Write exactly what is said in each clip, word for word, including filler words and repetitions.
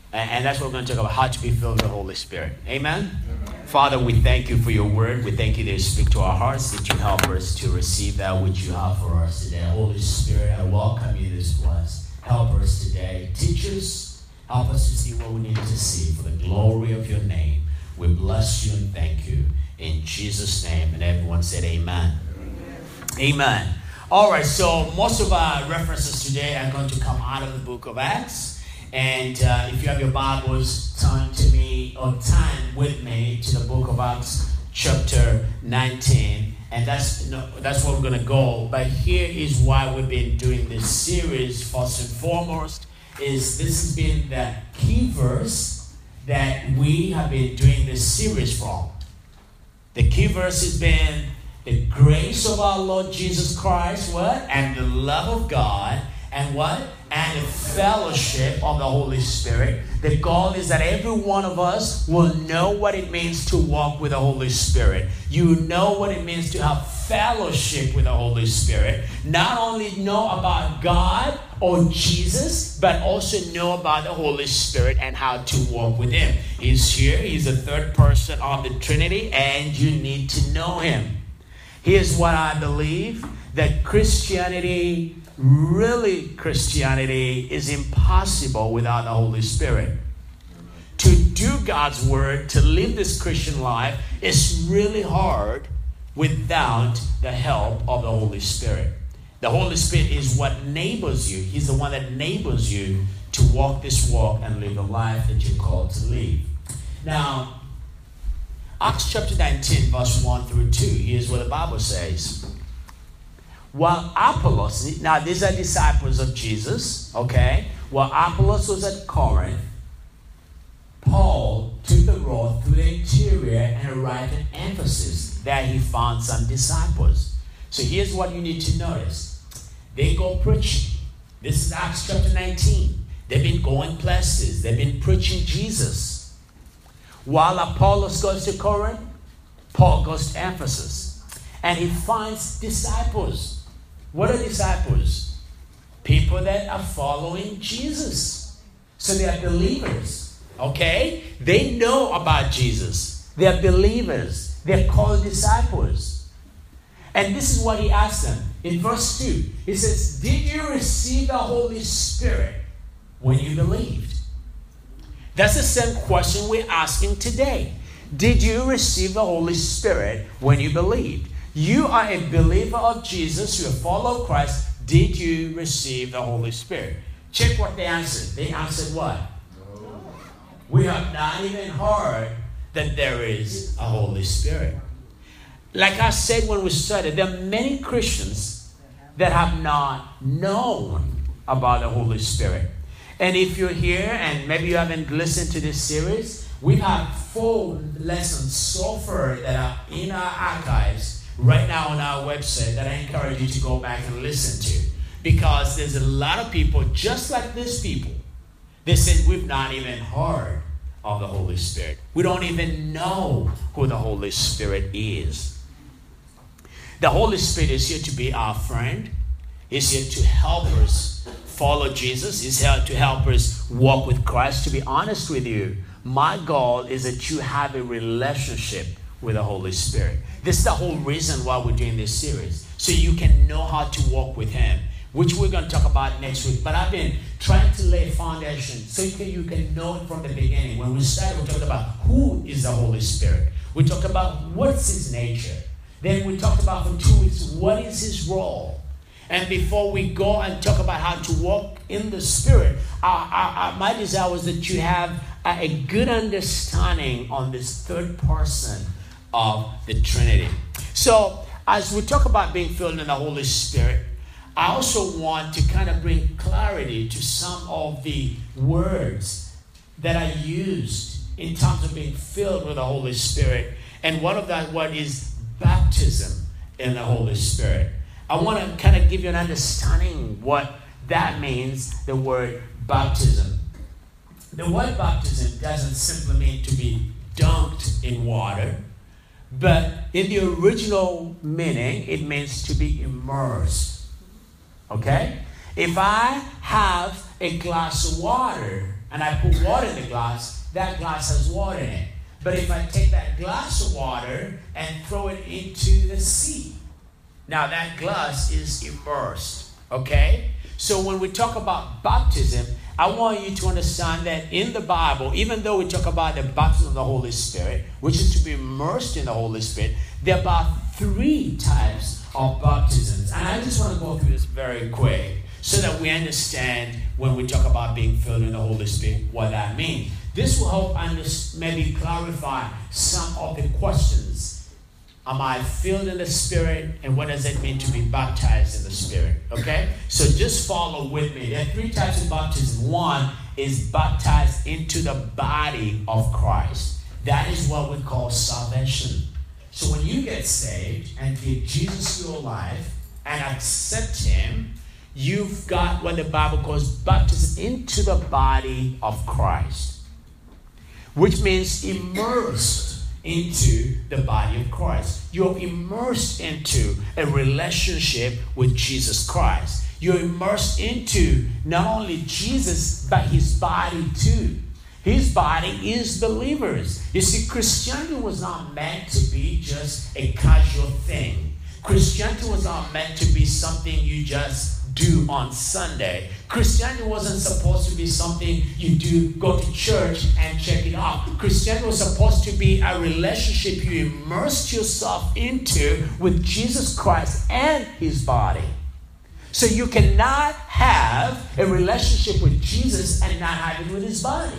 And, and that's what we're going to talk about, how to be filled with the Holy Spirit. Amen? Amen? Father, we thank you for your word. We thank you that you speak to our hearts, that you help us to receive that which you have for us today. Holy Spirit, I welcome you this place. Help us today. Teach us. Help us to see what we need to see for the glory of your name. We bless you and thank you. In Jesus' name. And everyone said amen. Amen. Amen. All right, so most of our references today are going to come out of the book of Acts. And uh, if you have your Bibles, turn to me or turn with me to the book of Acts chapter nineteen. And that's, you know, that's where we're going to go. But here is why we've been doing this series. First and foremost is this has been the key verse that we have been doing this series from. The key verse has been the grace of our Lord Jesus Christ, what? And the love of God, and what? And the fellowship of the Holy Spirit. The goal is that every one of us will know what it means to walk with the Holy Spirit. You know what it means to have fellowship with the Holy Spirit. Not only know about God or Jesus, but also know about the Holy Spirit and how to walk with Him. He's here. He's the third person of the Trinity, and you need to know Him. Here's what I believe, that Christianity, really Christianity, is impossible without the Holy Spirit. To do God's word, to live this Christian life, is really hard without the help of the Holy Spirit. The Holy Spirit is what enables you. He's the one that enables you to walk this walk and live the life that you're called to live. Now, Acts chapter nineteen, verse one through two, here's what the Bible says. While Apollos, now these are disciples of Jesus, okay? While Apollos was at Corinth, Paul took the road through the interior and arrived at Ephesus. There he found some disciples. So here's what you need to notice. They go preaching. This is Acts chapter nineteen. They've been going places. They've been preaching Jesus. While Apollos goes to Corinth, Paul goes to Ephesus. And he finds disciples. What are disciples? People that are following Jesus. So they are believers. Okay? They know about Jesus. They are believers. They are called disciples. And this is what he asks them. In verse two, he says, did you receive the Holy Spirit when you believed? That's the same question we're asking today. Did you receive the Holy Spirit when you believed? You are a believer of Jesus. You're a follower of Christ. Did you receive the Holy Spirit? Check what they answered. They answered what? No. We have not even heard that there is a Holy Spirit. Like I said when we started, there are many Christians that have not known about the Holy Spirit. And if you're here and maybe you haven't listened to this series, we have four lessons so far that are in our archives right now on our website that I encourage you to go back and listen to. Because there's a lot of people, just like these people, they said we've not even heard of the Holy Spirit. We don't even know who the Holy Spirit is. The Holy Spirit is here to be our friend. He's here to help us follow Jesus. He's here to help us walk with Christ. To be honest with you, my goal is that you have a relationship with the Holy Spirit. This is the whole reason why we're doing this series. So you can know how to walk with Him, which we're going to talk about next week. But I've been trying to lay a foundation so you can, you can know it from the beginning. When we started, we talked about who is the Holy Spirit. We talked about what's His nature. Then we talked about for two weeks, what is His role? And before we go and talk about how to walk in the Spirit, uh, uh, uh, my desire was that you have a, a good understanding on this third person of the Trinity. So as we talk about being filled in the Holy Spirit, I also want to kind of bring clarity to some of the words that are used in terms of being filled with the Holy Spirit. And one of that word is baptism in the Holy Spirit. I want to kind of give you an understanding what that means, the word baptism. The word baptism doesn't simply mean to be dunked in water, but in the original meaning, it means to be immersed. Okay? If I have a glass of water and I put water in the glass, that glass has water in it. But if I take that glass of water and throw it into the sea, now that glass is immersed, okay? So when we talk about baptism, I want you to understand that in the Bible, even though we talk about the baptism of the Holy Spirit, which is to be immersed in the Holy Spirit, there are about three types of baptisms. And I just want to go through this very quick so that we understand when we talk about being filled in the Holy Spirit, what that means. This will help us maybe clarify some of the questions. Am I filled in the Spirit? And what does it mean to be baptized in the Spirit? Okay? So just follow with me. There are three types of baptism. One is baptized into the body of Christ. That is what we call salvation. So when you get saved and give Jesus your life and accept Him, you've got what the Bible calls baptism into the body of Christ, which means immersed into the body of Christ. You're immersed into a relationship with Jesus Christ. You're immersed into not only Jesus, but His body too. His body is believers. You see, Christianity was not meant to be just a casual thing. Christianity was not meant to be something you just do on Sunday. Christianity wasn't supposed to be something you do, go to church and check it out. Christianity was supposed to be a relationship you immersed yourself into with Jesus Christ and His body. So you cannot have a relationship with Jesus and not have it with His body.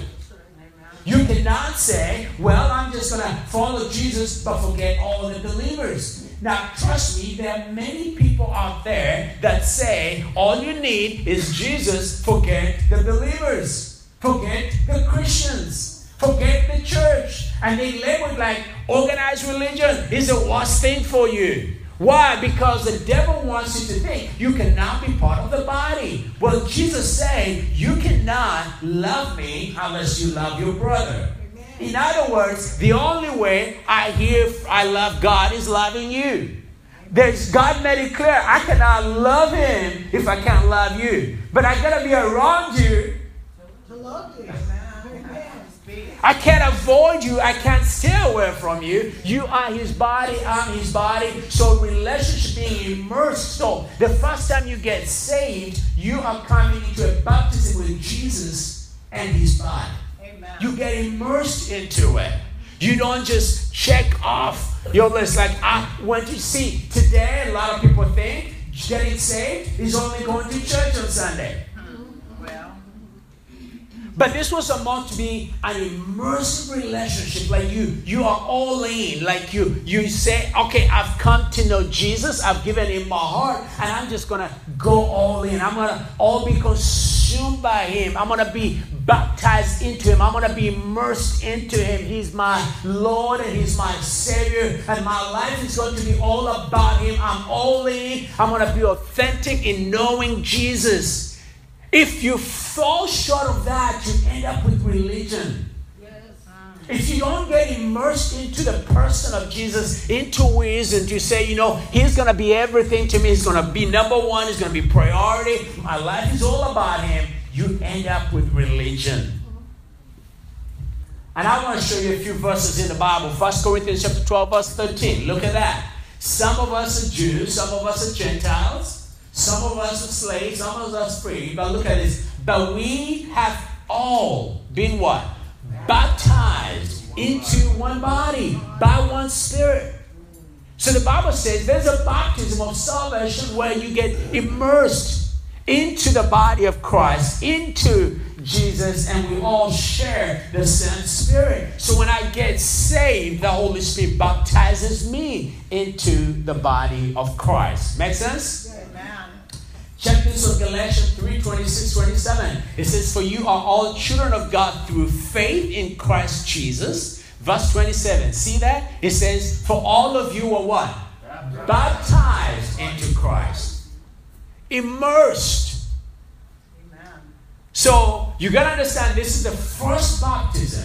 You cannot say, well, I'm just going to follow Jesus but forget all the believers. Now, trust me, there are many people out there that say all you need is Jesus, forget the believers, forget the Christians, forget the church. And they label it like organized religion is the worst thing for you. Why? Because the devil wants you to think you cannot be part of the body. Well, Jesus said, you cannot love me unless you love your brother. In other words, the only way I hear I love God is loving you. There's, God made it clear, I cannot love Him if I can't love you. But I got to be around you to love you. I can't avoid you. I can't stay away from you. You are His body. I'm His body. So relationship being immersed. So the first time you get saved, you are coming into a baptism with Jesus and His body. Amen. You get immersed into it. You don't just check off your list. Like I went to see today, a lot of people think getting saved is only going to church on Sunday. But this was supposed to be an immersive relationship. Like you, you are all in. Like you, you say, okay, I've come to know Jesus. I've given Him my heart. And I'm just going to go all in. I'm going to all be consumed by Him. I'm going to be baptized into Him. I'm going to be immersed into Him. He's my Lord and He's my Savior. And my life is going to be all about Him. I'm all in. I'm going to be authentic in knowing Jesus. If you fall short of that, you end up with religion. Yes. If you don't get immersed into the person of Jesus, into who He is, and you say, you know, He's going to be everything to me. He's going to be number one. He's going to be priority. My life is all about Him. You end up with religion. And I want to show you a few verses in the Bible. First Corinthians chapter twelve, verse thirteen. Look at that. Some of us are Jews. Some of us are Gentiles. Some of us are slaves, some of us free. But look at this. But we have all been what? Baptized into one body by one Spirit. So the Bible says there's a baptism of salvation where you get immersed into the body of Christ, into Jesus, and we all share the same Spirit. So when I get saved, the Holy Spirit baptizes me into the body of Christ. Make sense? Check this on Galatians three, twenty-six, twenty-seven. It says, for you are all children of God through faith in Christ Jesus. Verse twenty-seven. See that? It says, for all of you are what? Baptized, Baptized into Christ. Immersed. Amen. So you got to understand this is the first baptism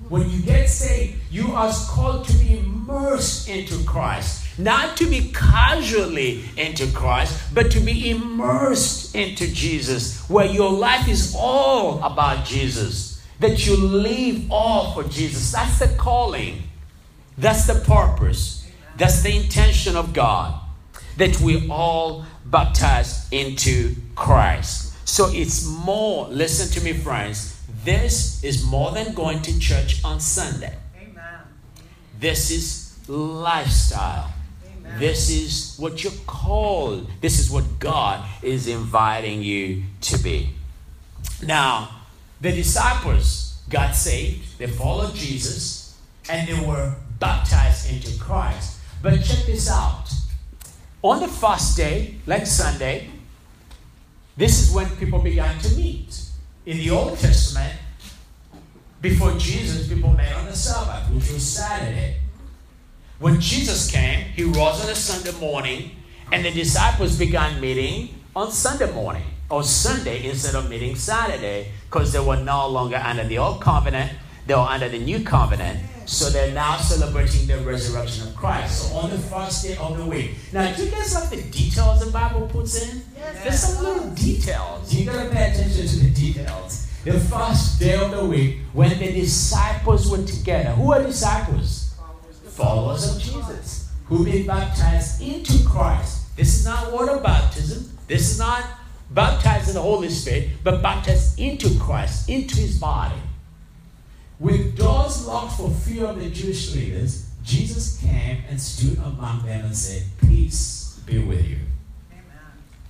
When you get saved, you are called to be immersed into Christ. Not to be casually into Christ, but to be immersed into Jesus, where your life is all about Jesus. That you live all for Jesus. That's the calling. That's the purpose. That's the intention of God. That we all baptize into Christ. So it's more, listen to me friends, this is more than going to church on Sunday. Amen. This is lifestyle. Amen. This is what you're called. This is what God is inviting you to be. Now, the disciples got saved. They followed Jesus. And they were baptized into Christ. But check this out. On the first day, like Sunday, this is when people began to meet. In the Old Testament, before Jesus, people met on the Sabbath, which was Saturday. When Jesus came, he rose on a Sunday morning, and the disciples began meeting on Sunday morning, or Sunday instead of meeting Saturday, because they were no longer under the Old Covenant, they were under the New Covenant. So they're now celebrating the resurrection of Christ. So on the first day of the week. Now, do you guys like the details the Bible puts in? Yes. There's some little details. You got to pay attention to the details. The first day of the week, when the disciples were together. Who are disciples? Followers of Jesus. Who been baptized into Christ. This is not water baptism. This is not baptized in the Holy Spirit, but baptized into Christ, into his body. With doors locked for fear of the Jewish leaders, Jesus came and stood among them and said, peace be with you. Amen.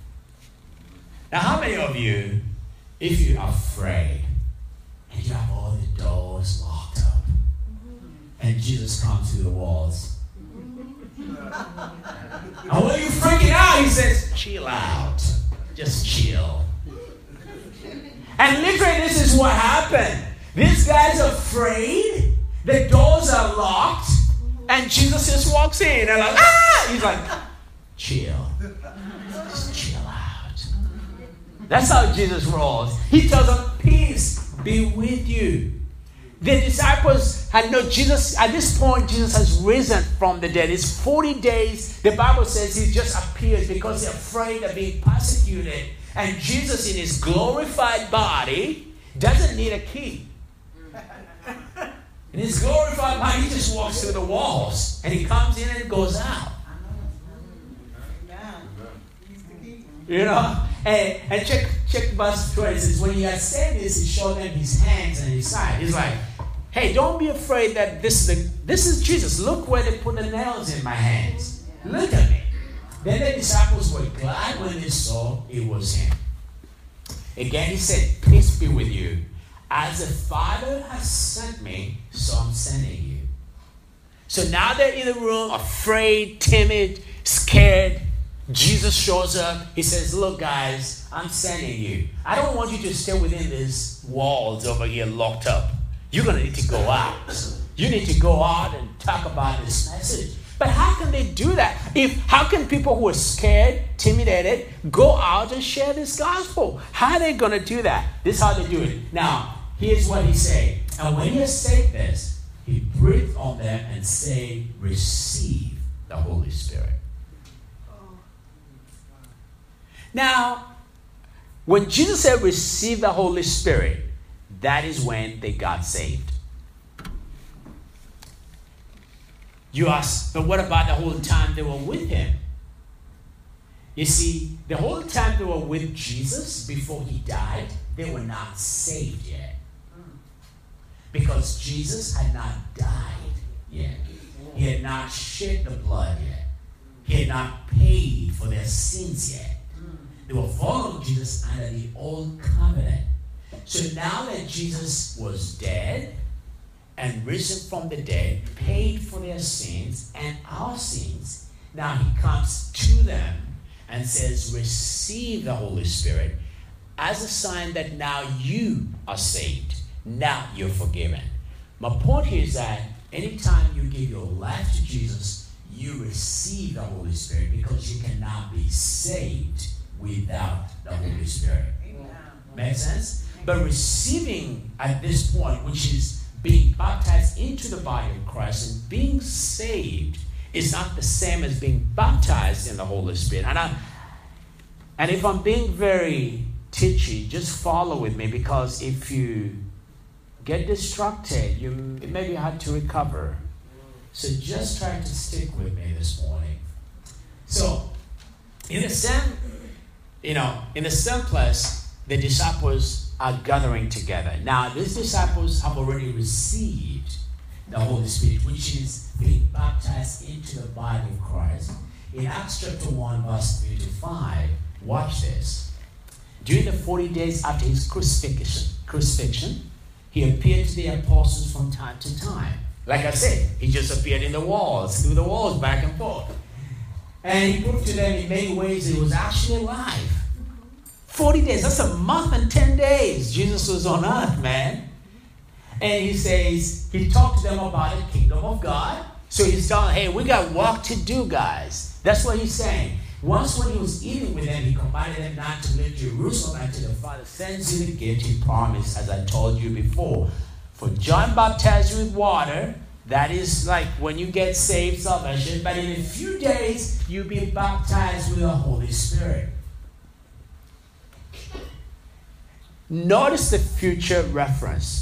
Now, how many of you, if you're afraid and you have all the doors locked up and Jesus comes through the walls, and when you're freaking out, he says, chill out. Just chill. And literally, this is what happened. This guy's afraid. The doors are locked. And Jesus just walks in. And like, ah! He's like, chill. Just chill out. That's how Jesus rolls. He tells them, peace be with you. The disciples had no Jesus. At this point, Jesus has risen from the dead. It's forty days. The Bible says he just appears because they're afraid of being persecuted. And Jesus in his glorified body doesn't need a key. In his glorified body, he just walks through the walls. And he comes in and goes out. You know? And, and check, check verse twenty. It says, when he had said this, he showed them his hands and his side. He's like, hey, don't be afraid that this is, the, this is Jesus. Look where they put the nails in my hands. Look at me. Then the disciples were glad when they saw it was him. Again, he said, peace be with you. As the Father has sent me, so I'm sending you. So now they're in the room, afraid, timid, scared. Jesus shows up. He says, look, guys, I'm sending you. I don't want you to stay within these walls over here locked up. You're going to need to go out. You need to go out and talk about this message. But how can they do that? If how can people who are scared, intimidated, go out and share this gospel? How are they going to do that? This is how they do it. Now, here's what he said. And when he said this, he breathed on them and said, receive the Holy Spirit. Now, when Jesus said receive the Holy Spirit, that is when they got saved. You ask, but what about the whole time they were with him? You see, the whole time they were with Jesus before he died, they were not saved yet. Because Jesus had not died yet. He had not shed the blood yet. He had not paid for their sins yet. They were following Jesus under the old covenant. So now that Jesus was dead and risen from the dead, paid for their sins and our sins, now he comes to them and says, receive the Holy Spirit as a sign that now you are saved. Now you're forgiven. My point here is that anytime you give your life to Jesus, you receive the Holy Spirit because you cannot be saved without the Holy Spirit. Amen. Make sense? But receiving at this point, which is being baptized into the body of Christ and being saved is not the same as being baptized in the Holy Spirit. And, I, and if I'm being very teachy, just follow with me, because if you get distracted, you, it may be hard to recover. So just try to stick with me this morning. So, in the same, you know, in the same place, the disciples are gathering together. Now, these disciples have already received the Holy Spirit, which is being baptized into the body of Christ. In Acts chapter one, verse three to five, watch this. During the forty days after his crucifixion, crucifixion, he appeared to the apostles from time to time. Like I said, he just appeared in the walls, through the walls, back and forth. And he proved to them in many ways he was actually alive. forty days, that's a month and ten days Jesus was on earth, man. And he says, he talked to them about the kingdom of God. So he's telling, hey, we got work to do, guys. That's what he's saying. Once when he was eating with them, he commanded them not to leave Jerusalem until the Father sends you the gift he promised, as I told you before. For John baptized you with water. That is like when you get saved, salvation. But in a few days, you'll be baptized with the Holy Spirit. Notice the future reference.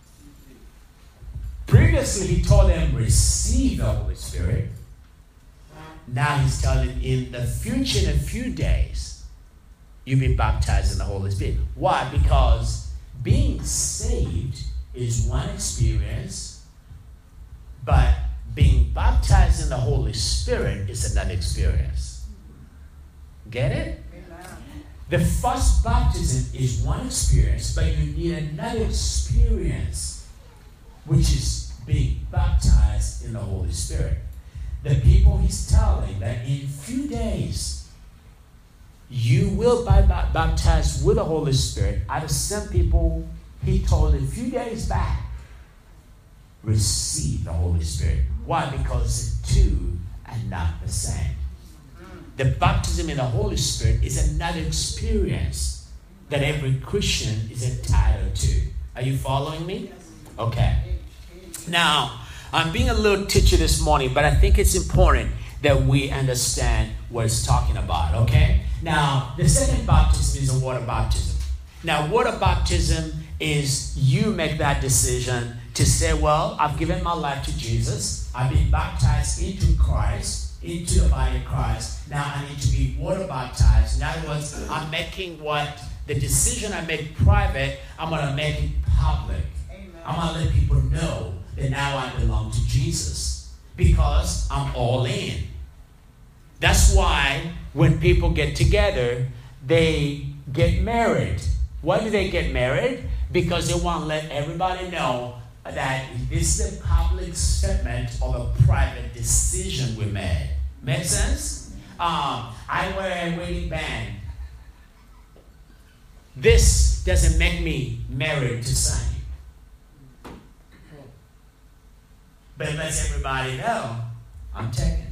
Previously, he told them, receive the Holy Spirit. Now he's telling in the future, in a few days, you'll be baptized in the Holy Spirit. Why? Because being saved is one experience, but being baptized in the Holy Spirit is another experience. Get it? The first baptism is one experience, but you need another experience, which is being baptized in the Holy Spirit. The people he's telling that in a few days, you will be baptized with the Holy Spirit are the same people he told a few days back, receive the Holy Spirit. Why? Because the two are not the same. The baptism in the Holy Spirit is another experience that every Christian is entitled to. Are you following me? Okay. Now, I'm being a little teacher this morning, but I think it's important that we understand what it's talking about, okay? Now, the second baptism is a water baptism. Now, water baptism is you make that decision to say, well, I've given my life to Jesus. I've been baptized into Christ, into the body of Christ. Now I need to be water baptized. In other words, I'm making what the decision I make private, I'm going to make it public. Amen. I'm going to let people know that now I belong to Jesus because I'm all in. That's why when people get together, they get married. Why do they get married? Because they want to let everybody know that this is a public statement of a private decision we made. Make sense? Um, I wear a wedding band. This doesn't make me married to Sonny. But it lets everybody know I'm taken.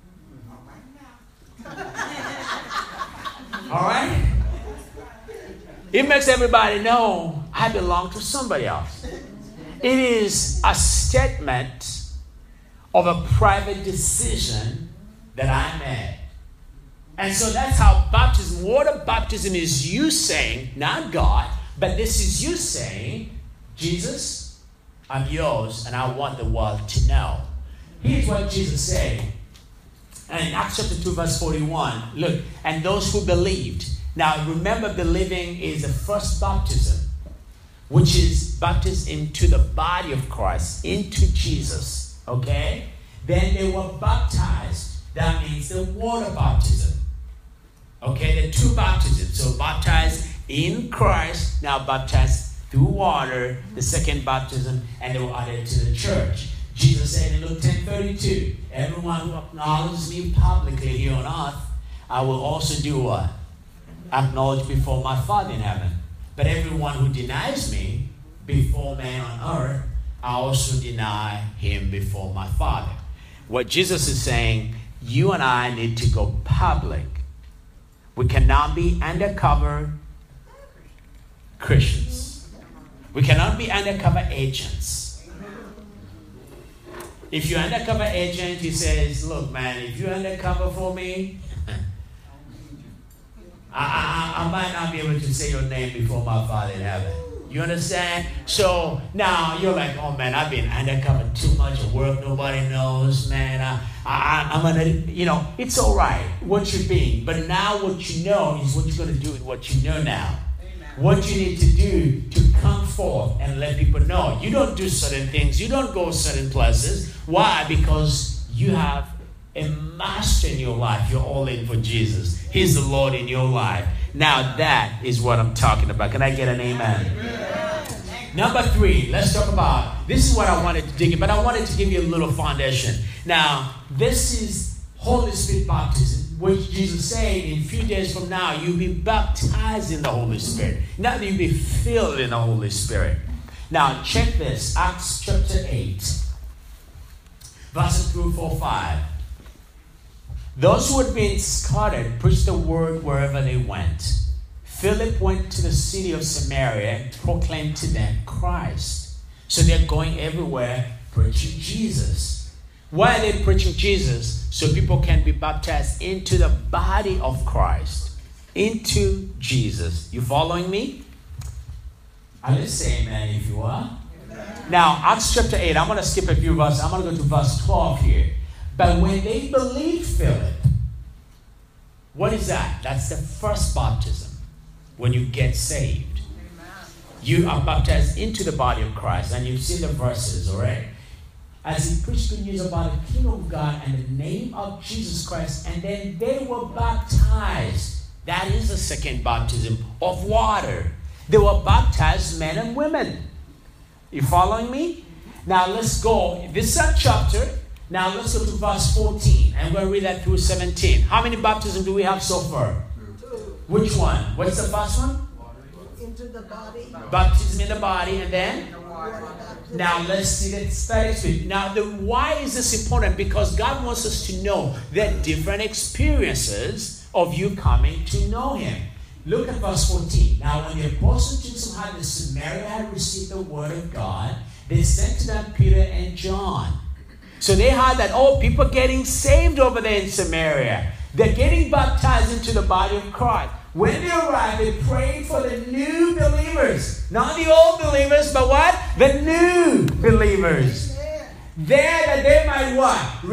All right? It makes everybody know I belong to somebody else. It is a statement of a private decision that I made. And so that's how baptism, water baptism is you saying, not God, but this is you saying, Jesus, I'm yours, and I want the world to know. Here's what Jesus said. And in Acts chapter two, verse forty-one, look, and those who believed. Now remember, believing is the first baptism, which is baptism into the body of Christ, into Jesus, okay? Then they were baptized. That means the water baptism. Okay, there are two baptisms. So baptized in Christ, now baptized through water, the second baptism, and they were added to the church. Jesus said in Luke ten thirty-two, everyone who acknowledges me publicly here on earth, I will also do what? Acknowledge before my Father in heaven. But everyone who denies me before man on earth, I also deny him before my Father. What Jesus is saying, you and I need to go public. We cannot be undercover Christians. We cannot be undercover agents. If you're undercover agent, he says, look, man, if you're undercover for me, I, I, I might not be able to say your name before my Father in heaven. You understand? So now you're like, oh man, I've been undercover too much of work. Nobody knows, man. I, I, I'm gonna, you know, it's all right what you're being. But now what you know is what you're gonna do with what you know now. Amen. What you need to do to come forth and let people know. You don't do certain things. You don't go certain places. Why? Because you have a master in your life. You're all in for Jesus. He's the Lord in your life. Now that is what I'm talking about. Can I get an amen? Amen. Number three, let's talk about, this is what I wanted to dig in, but I wanted to give you a little foundation. Now, this is Holy Spirit baptism, which Jesus said in a few days from now, you'll be baptized in the Holy Spirit. Now you'll be filled in the Holy Spirit. Now, check this. Acts chapter eight, verses through four, five. Those who had been scattered preached the word wherever they went. Philip went to the city of Samaria and proclaimed to them Christ. So they're going everywhere preaching Jesus. Why are they preaching Jesus? So people can be baptized into the body of Christ, into Jesus. You following me? I will say amen if you are. Amen. Now, Acts chapter eight, I'm going to skip a few verses. I'm going to go to verse twelve here. But when they believed Philip, what is that? That's the first baptism. When you get saved, amen, you are baptized into the body of Christ. And you've seen the verses, all right? As he preached good news about the kingdom of God and the name of Jesus Christ, and then they were baptized. That is the second baptism of water. They were baptized, men and women. You following me? Now let's go. This is chapter. Now let's go to verse fourteen. I'm going to read that through seventeen. How many baptisms do we have so far? Two. Which one? What's the first one? Into the body. Baptism in the body, and then? Now let's see that status. Now the why is this important? Because God wants us to know that different experiences of you coming to know Him. Look at verse fourteen. Now when the apostles Jews who had in Samaria had received the word of God, they sent to them Peter and John. So they had that, oh, people getting saved over there in Samaria. They're getting baptized into the body of Christ. When they arrived, they prayed for the new believers. Not the old believers, but what? The new believers. There that they might what?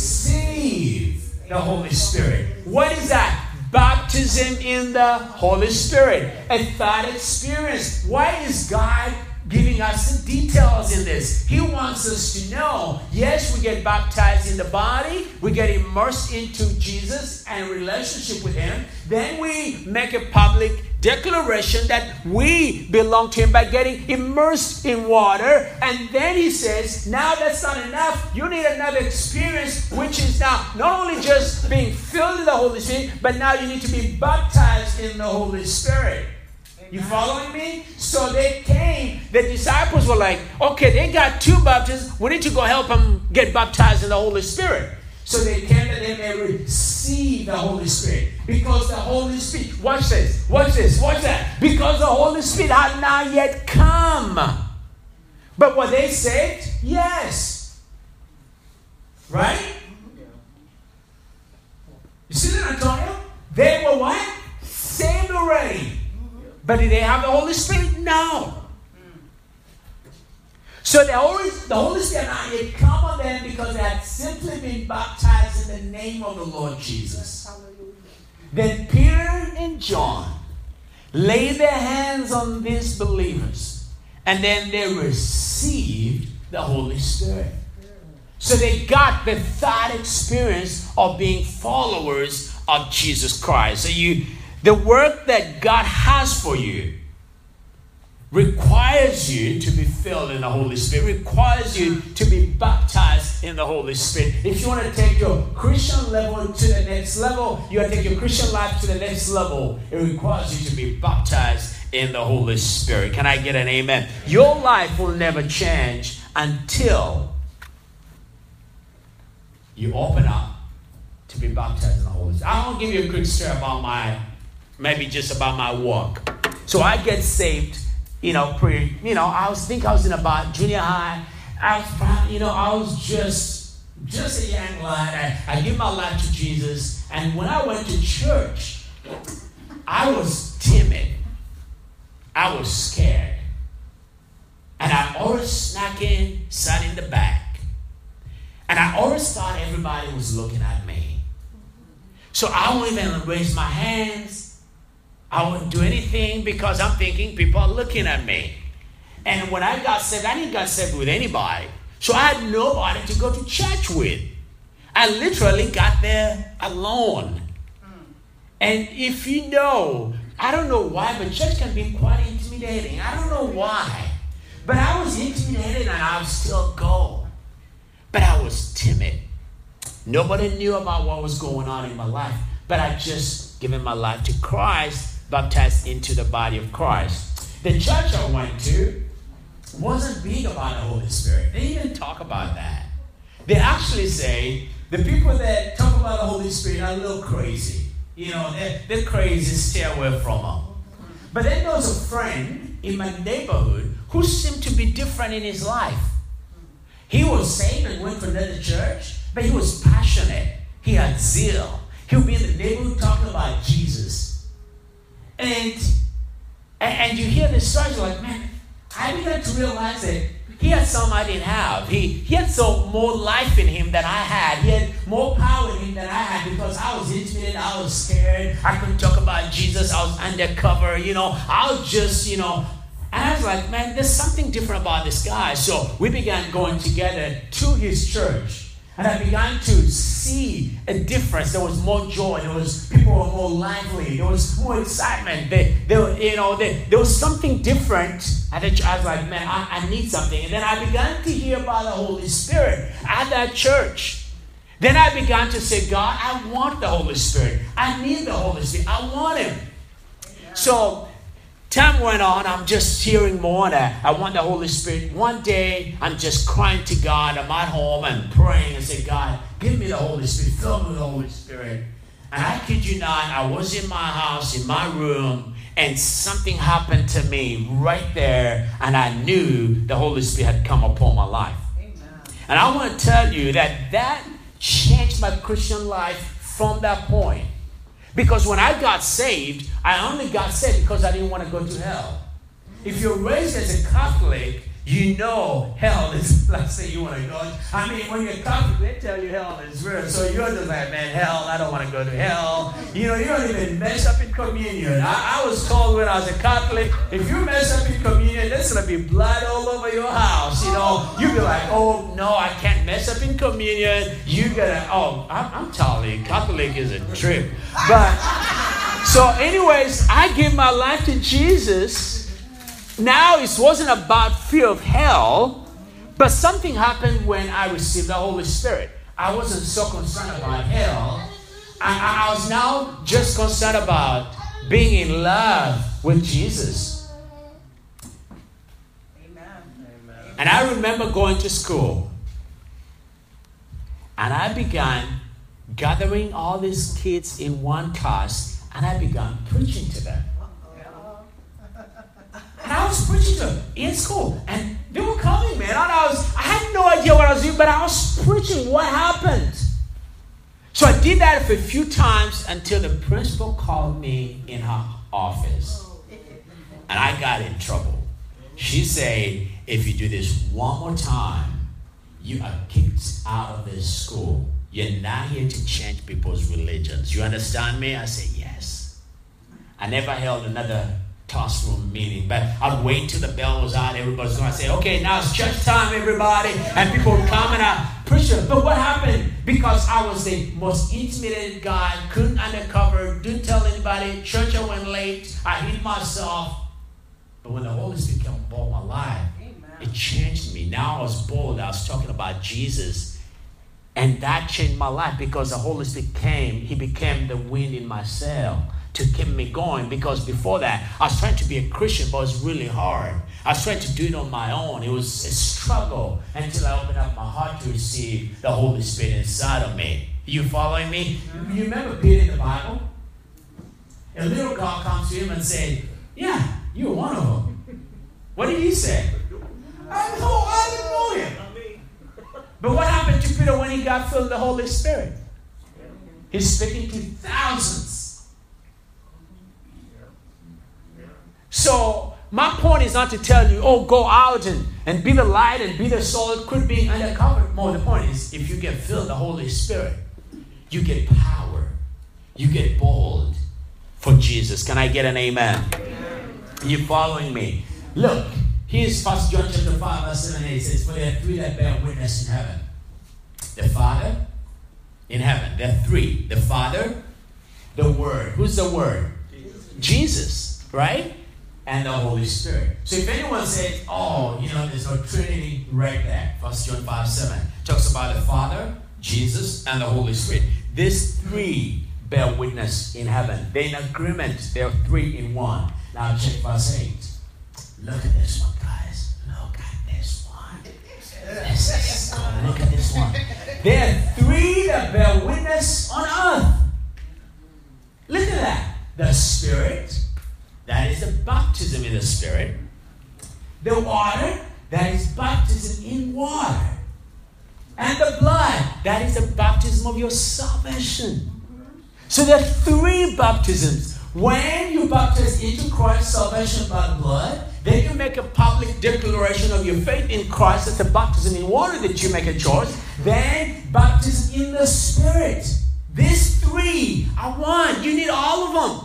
Receive the Holy Spirit. What is that? Baptism in the Holy Spirit. A thought experience. Why is God giving us the details in this? He wants us to know, yes, we get baptized in the body, we get immersed into Jesus and relationship with Him, then we make a public declaration that we belong to Him by getting immersed in water, and then He says, now that's not enough, you need another experience, which is now not only just being filled in the Holy Spirit, but now you need to be baptized in the Holy Spirit. You following me? So they came, the disciples were like, okay, they got two baptisms. We need to go help them get baptized in the Holy Spirit. So they came that they may receive the Holy Spirit. Because the Holy Spirit, watch this, watch this, watch that. Because the Holy Spirit had not yet come. But were they saved? Yes. Right? You see that, Antonio? They were what? Saved already. But did they have the Holy Spirit? No. So the Holy, the Holy Spirit had not come on them because they had simply been baptized in the name of the Lord Jesus. Then Peter and John laid their hands on these believers, and then they received the Holy Spirit. So they got the third experience of being followers of Jesus Christ. So you... The work that God has for you requires you to be filled in the Holy Spirit, requires you to be baptized in the Holy Spirit. If you want to take your Christian level to the next level, you want to take your Christian life to the next level, it requires you to be baptized in the Holy Spirit. Can I get an amen? Your life will never change until you open up to be baptized in the Holy Spirit. I want to give you a quick story about my Maybe just about my walk. So I get saved, you know, pretty, you know, I was think I was in about junior high. I was probably, you know, I was just, just a young lad. I, I gave my life to Jesus. And when I went to church, I was timid. I was scared. And I always snuck in, sat in the back. And I always thought everybody was looking at me. So I wouldn't even raise my hands. I wouldn't do anything because I'm thinking people are looking at me. And when I got saved, I didn't get saved with anybody. So I had nobody to go to church with. I literally got there alone. And if you know, I don't know why, but church can be quite intimidating. I don't know why. But I was intimidated and I would still go. But I was timid. Nobody knew about what was going on in my life. But I just given my life to Christ, baptized into the body of Christ. The church I went to wasn't big about the Holy Spirit. They didn't talk about that. They actually say the people that talk about the Holy Spirit are a little crazy. You know, they're, they're crazy, stay away from them. But then there was a friend in my neighborhood who seemed to be different in his life. He was saved and went to another church, but he was passionate. He had zeal. He would be in the neighborhood talking about Jesus. And, and, and you hear this story, you're like, man, I began to realize that he had something I didn't have. He, he had so more life in him than I had. He had more power in him than I had because I was intimidated. I was scared. I couldn't talk about Jesus. I was undercover. You know, I was just, you know. And I was like, man, there's something different about this guy. So we began going together to his church. And I began to see a difference. There was more joy. There was people were more lively. There was more excitement. They, they were, you know, they, there was something different. At the church. I was like, man, I, I need something. And then I began to hear about the Holy Spirit at that church. Then I began to say, God, I want the Holy Spirit. I need the Holy Spirit. I want Him. Yeah. So time went on. I'm just hearing more that I want the Holy Spirit. One day, I'm just crying to God. I'm at home and praying and say, God, give me the Holy Spirit. Fill me with the Holy Spirit. And I kid you not, I was in my house, in my room, and something happened to me right there, and I knew the Holy Spirit had come upon my life. Amen. And I want to tell you that that changed my Christian life from that point. Because when I got saved, I only got saved because I didn't want to go to hell. If you're raised as a Catholic, you know hell is, let's say you want to go. I mean, when you're Catholic, they tell you hell is real. So you're just like, man, hell, I don't want to go to hell. You know, you don't even mess up in communion. I, I was told when I was a Catholic, if you mess up in communion, there's going to be blood all over your house. You know, you'd be like, oh, no, I can't mess up in communion. You got to, oh, I'm, I'm telling you, Catholic is a trip. But, so anyways, I gave my life to Jesus. Now it wasn't about fear of hell, but something happened when I received the Holy Spirit. I wasn't so concerned about hell. I, I was now just concerned about being in love with Jesus. Amen. And I remember going to school, and I began gathering all these kids in one class, and I began preaching to them. And I was preaching to them in school. And they were coming, man. And I was I had no idea what I was doing, but I was preaching what happened. So I did that for a few times until the principal called me in her office. And I got in trouble. She said, if you do this one more time, you are kicked out of this school. You're not here to change people's religions. You understand me? I said, yes. I never held another classroom meeting, but I'd wait till the bell was out. Everybody's going to say, okay, now it's church time, everybody. And people would come and I preach it. But what happened? Because I was the most intimidated guy, couldn't undercover, didn't tell anybody. Church, I went late. I hid myself. But when the Holy Spirit came upon my life, Amen. It changed me. Now I was bold. I was talking about Jesus. And that changed my life because the Holy Spirit came. He became the wind in my sail to keep me going, because before that, I was trying to be a Christian, but it was really hard. I was trying to do it on my own. It was a struggle until I opened up my heart to receive the Holy Spirit inside of me. You following me? You remember Peter in the Bible? A little girl comes to him and said, yeah, you're one of them. What did he say? I know, I didn't know him. But what happened to Peter when he got filled with the Holy Spirit? He's speaking to thousands. So, my point is not to tell you, oh, go out and, and be the light and be the salt, quit being undercover. More, the point is, if you get filled with the Holy Spirit, you get power. You get bold for Jesus. Can I get an amen? Amen. You following me? Look, here's First John chapter five, verse seven and eight. It says, for there are three that bear witness in heaven. The Father in heaven. There are three. The Father, the Word. Who's the Word? Jesus. Jesus, right? And the Holy Spirit. So if anyone says, oh, you know, there's no Trinity, right there. First John five, seven talks about the Father, Jesus, and the Holy Spirit. These three bear witness in heaven. They're in agreement. They're three in one. Now check verse eight. Look at this one, guys. Look at this one. This is cool. Look at this one. There are three that bear witness on earth. Look at that. The Spirit. That is the baptism in the Spirit. The water, that is baptism in water. And the blood, that is the baptism of your salvation. So there are three baptisms. When you baptize into Christ's salvation by blood, then you make a public declaration of your faith in Christ. That's the baptism in water that you make a choice. Then baptism in the Spirit. These three are one. You need all of them.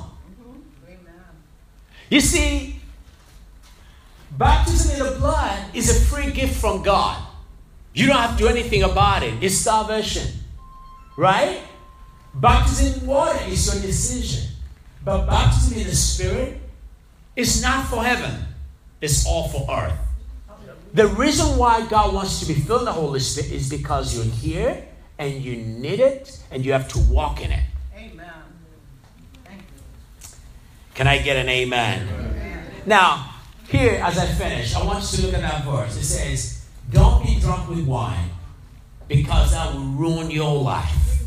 You see, baptism in the blood is a free gift from God. You don't have to do anything about it. It's salvation. Right? Baptism in water is your decision. But baptism in the Spirit is not for heaven. It's all for earth. The reason why God wants you to be filled with the Holy Spirit is because you're here and you need it and you have to walk in it. Can I get an amen? Amen? Now, here, as I finish, I want you to look at that verse. It says, don't be drunk with wine, because that will ruin your life.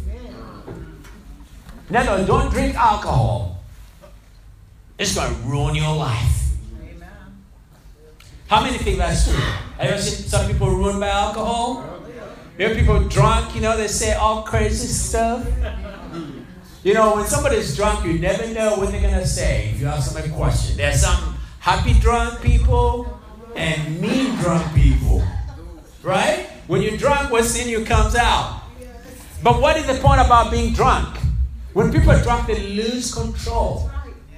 No, no, don't drink alcohol. It's going to ruin your life. Amen. How many think that's true? Have you ever seen some people ruined by alcohol? You hear people drunk, you know, they say all crazy stuff. You know, when somebody's drunk, you never know what they're going to say if you ask them a question. There's some happy drunk people and mean drunk people. Right? When you're drunk, what's in you comes out. But what is the point about being drunk? When people are drunk, they lose control.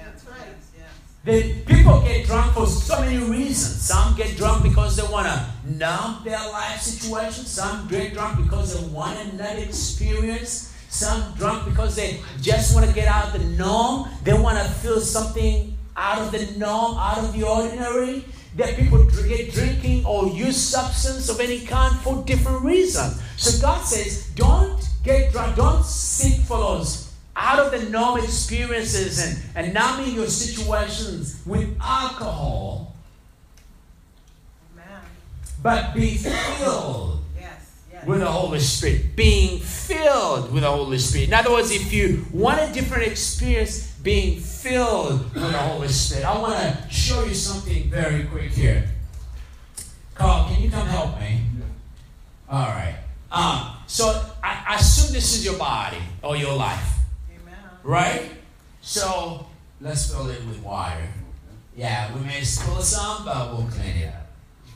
The people get drunk for so many reasons. Some get drunk because they want to numb their life situation. Some get drunk because they want another experience. Some drunk because they just want to get out of the norm. They want to feel something out of the norm, out of the ordinary. That people get drinking or use substance of any kind for different reasons. So God says, don't get drunk. Don't seek for those out of the norm experiences and, and numbing your situations with alcohol. Amen. But be filled. With the Holy Spirit. Being filled with the Holy Spirit. In other words, if you want a different experience, being filled with the Holy Spirit. I want to show you something very quick here. Carl, can you come help me? All right. Um, so I, I assume this is your body or your life. Amen. Right? So let's fill it with water. Yeah, we may spill some, but we'll clean it up.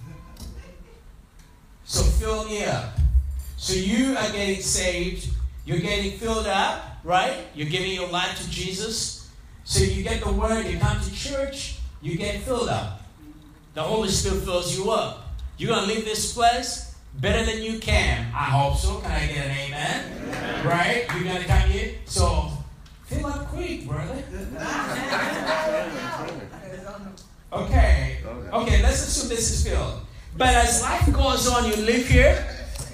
So fill me up. So you are getting saved. You're getting filled up, right? You're giving your life to Jesus. So you get the word, you come to church, you get filled up. The Holy Spirit fills you up. You're going to leave this place better than you can. I hope so. Can I get an amen? Amen. Right? You're going to come here. So fill up quick, brother. Okay. Okay, let's assume this is filled. But as life goes on, you live here.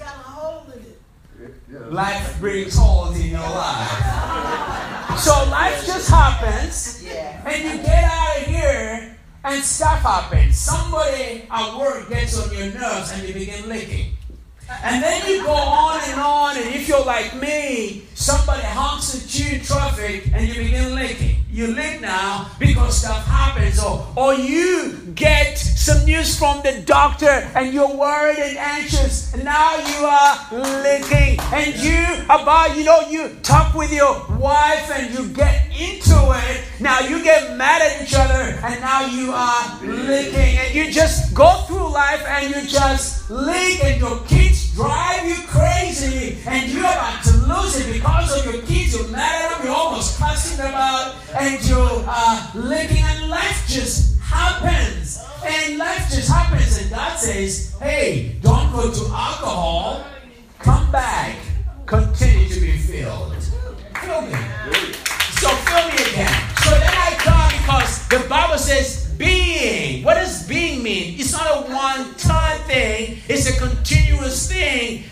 Life brings holes in your life. So life just happens, and you get out of here, and stuff happens. Somebody at work gets on your nerves, and you begin licking. And then you go on and on, and if you're like me, somebody honks at you in traffic and you begin licking. You lick now because stuff happens. Or, or you get some news from the doctor and you're worried and anxious. And now you are licking. And you about, you know, you talk with your wife and you get into it. Now you get mad at each other and now you are licking. And you just go through life and you just lick, and your kids drive you crazy. And you're about to lose it because of your kids. You're mad at them. You're almost cussing them out. And you're uh, licking, and life just happens. And life just happens. And God says, hey, don't go to alcohol. Come back. Continue to be filled. Fill me. So fill me again. So then I come because the Bible says being. What does being mean? It's not a one-time thing. It's a continuous thing.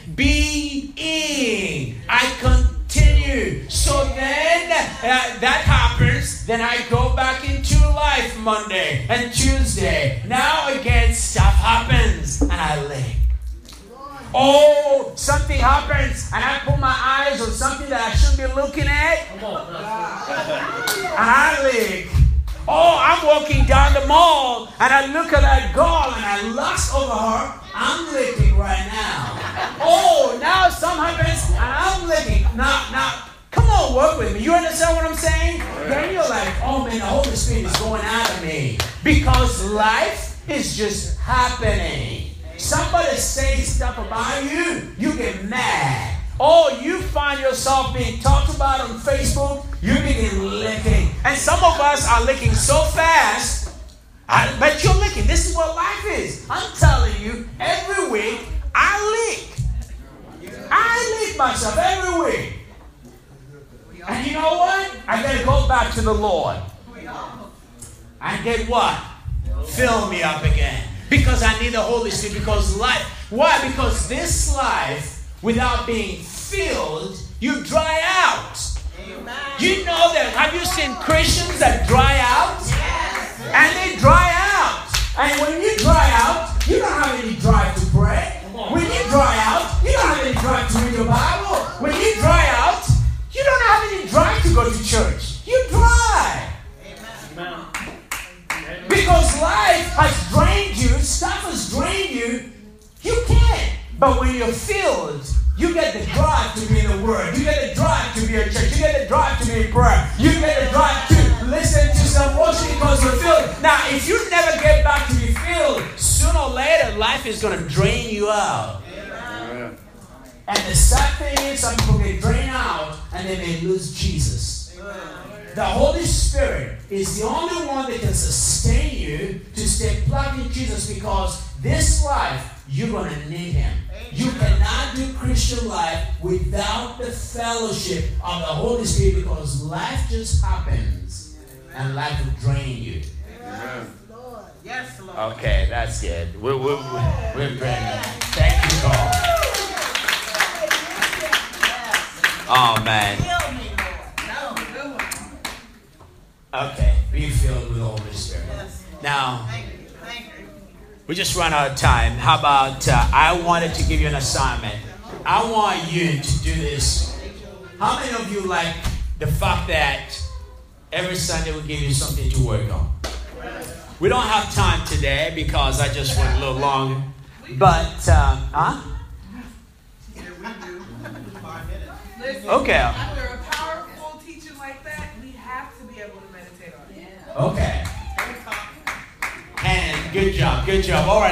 Being. I continue. So then uh, that happens. Then I go back into life Monday and Tuesday. Now again stuff happens and I lick. Oh, something happens and I put my eyes on something that I shouldn't be looking at. And I lick. Oh, I'm walking down the mall and I look at that girl and I lust over her. I'm licking right now. Oh, now something happens and I'm licking. Now, now, come on, work with me. You understand what I'm saying? Then you're like, oh man, the Holy Spirit is going out of me. Because life is just happening. Somebody says stuff about you, you get mad. Oh, you find yourself being talked about on Facebook, you begin licking. And some of us are licking so fast, I, but you're licking. This is what life is. I'm telling you, every week, I lick. I lick myself every week. And you know what? I got to go back to the Lord. And get what? Fill me up again. Because I need the Holy Spirit. Because life. Why? Because this life, without being filled, you dry out. Amen. You know that. Have you seen Christians that dry out? Yes. And they dry out. And when you dry out, you don't have any drive to pray. When you dry out, you don't have any drive to read your Bible. When you dry out, you don't have any drive to go to church. You dry. Amen. Because life has drained you, stuff has drained you, you can't. But when you're filled, you get the drive to be in the Word. You get the drive to be in church. You get the drive to be in prayer. You get the drive to listen to some worship because you're filled. Now, if you never get back to be filled, sooner or later, life is going to drain you out. Amen. And the sad thing is, some people get drained out and they may lose Jesus. Amen. The Holy Spirit is the only one that can sustain you to stay plugged in Jesus, because this life, you're going to need Him. You cannot do Christian life without the fellowship of the Holy Spirit, because life just happens and life will drain you. Yes, Lord. Yes, Lord. Okay, that's good. We're, we're, we're, we're draining. Thank you, God. Oh, man. Okay, be filled with the Holy Spirit. Now, we just run out of time. How about uh, I wanted to give you an assignment. I want you to do this. How many of you like the fact that every Sunday we give you something to work on? We don't have time today because I just went a little longer. But, uh, huh? Okay. After a powerful teaching like that, we have to be able to meditate on it. Okay. And good job, good job. All right.